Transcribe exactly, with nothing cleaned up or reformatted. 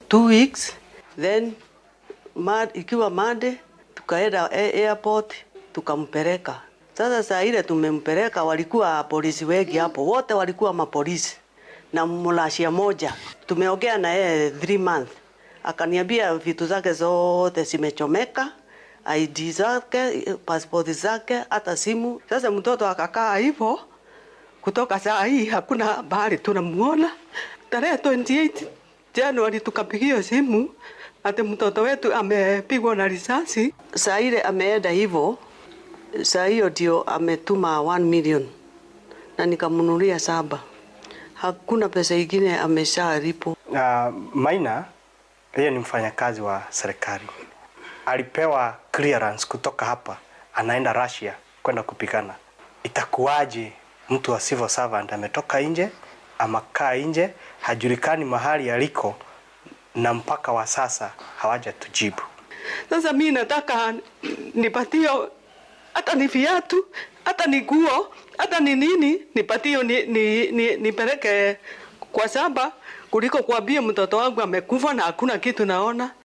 two weeks. Then mad, ikiwa Monday tukaenda airport tukampeleka. Sasa saa ile tumempeleka, walikuwa polisi wengi hapo, wote walikuwa mapolisi na mlashia moja. Tumeongea na yeye three months. Akaniambia vitu zake zote zimechomeka, I D zake, passport zake, hata simu. Sasa mtoto akakaa hivyo, kutoka saa hii hakuna bahari tunamuona. Tarehe twenty-eight January tukapigia simu ati mtoto wetu amepigwa na risasi. Saa ile ameenda hivyo, saa hiyo ndio ametuma one million na nikamnunulia saba. Hakuna pesa ingine ameshalipo. Uh, Maina yeye ni mfanyakazi wa serikali. Alipewa clearance kutoka hapa, anaenda Russia kwenda kupigana. Itakuwaje mtu wa civil servant ametoka nje, amakaa nje, hajulikani mahali aliko na mpaka wa sasa hawaja tujibu. Sasa mimi nataka nipatio hata ni viatu, hata ni nguo, hata ni nini, nipatio ni ni, ni nipeleke kwa saba kuliko kuambia mtoto wangu amekufa na hakuna kitu naona.